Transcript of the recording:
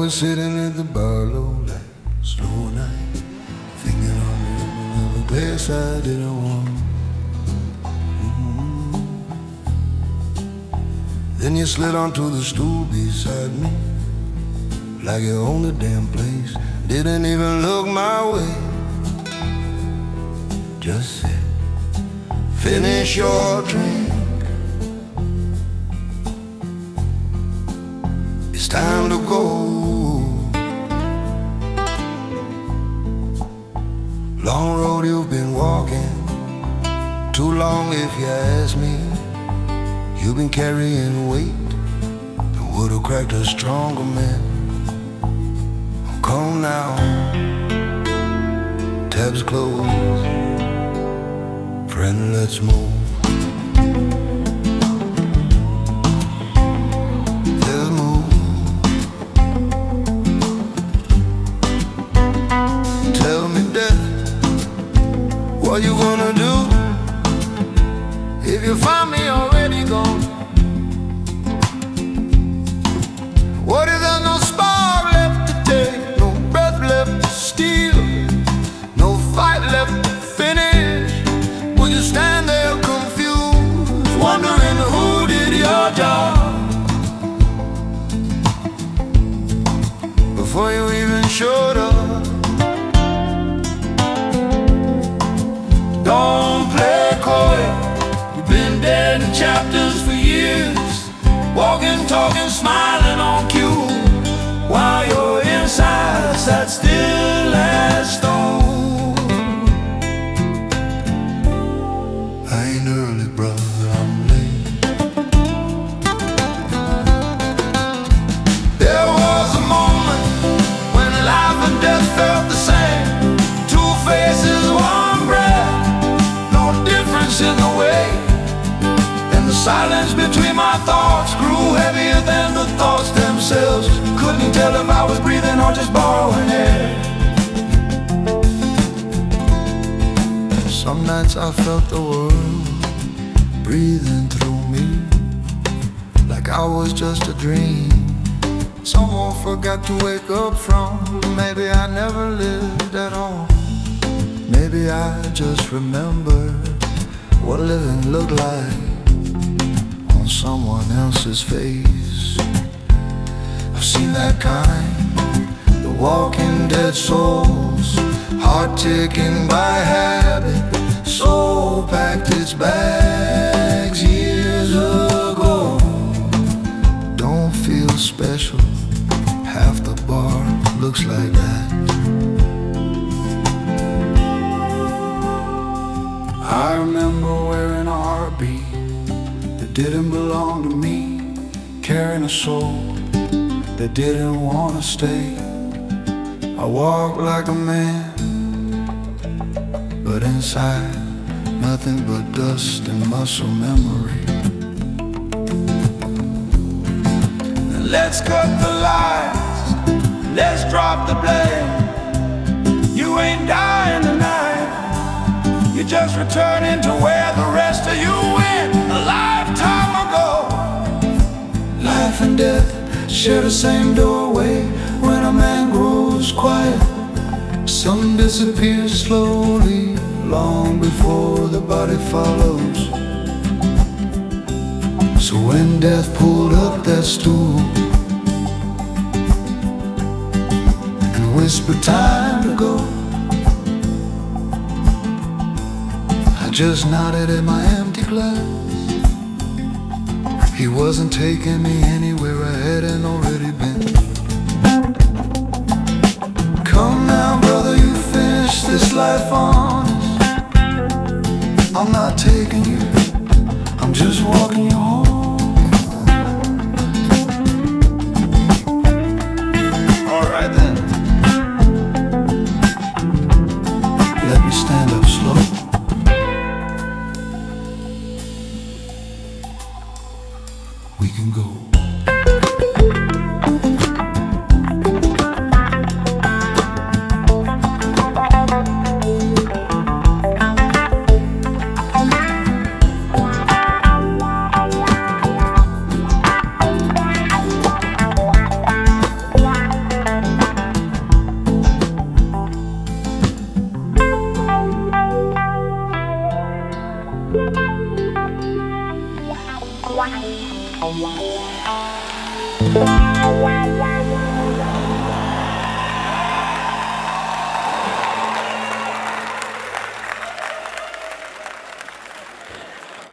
was sitting at the bar low like slow night, thinking on the ribbon of a glass I didn't want. Then you slid onto the stool beside me, like you owned the damn place. Didn't even look my way. Just said, finish your drink. It's time to go. Long road you've been walking, too long if you ask me. You've been carrying weight that would've cracked a stronger man. Oh, come now, tabs closed. Friend, let's move. Let's move. Tell me, Dad, what you gonna do if you find me already gone? What if there's no spark left to take, no breath left to steal, no fight left to finish? Will you stand there confused, wondering who did your job before you even showed up? Don't play coy. You've been dead in chapters for years, walking, talking, smiling on cue, while your inside sat still as stone. I ain't early, brother, I'm late. There was a moment when life and death felt the same. Two faces, one breath, no difference in the way. And the silence between my thoughts grew heavier than the thoughts themselves. Couldn't tell if I was breathing or just borrowing air. Some nights I felt the world breathing through me, like I was just a dream someone forgot to wake up from. Maybe I never lived at all. Maybe I just remember what living looked like on someone else's face. I've seen that kind, the walking dead souls, heart ticking by habit, soul packed its bags years ago. Don't feel special, half the bar looks like that. I remember wearing a heartbeat that didn't belong to me, carrying a soul that didn't wanna stay. I walked like a man, but inside nothing but dust and muscle memory. Let's cut the lights, let's drop the blame. You ain't dying tonight, you're just returning to where the rest of you went a lifetime ago. Life and death share the same doorway. When a man grows quiet, some disappears slowly, long before the body follows. So when death pulled up that stool and whispered time to go, I just nodded at my empty glass. He wasn't taking me anywhere I hadn't already been. Come now, brother, you finished this life honest. I'm not taking you, I'm just walking you home. Alright then, let me stand up slow. We can go.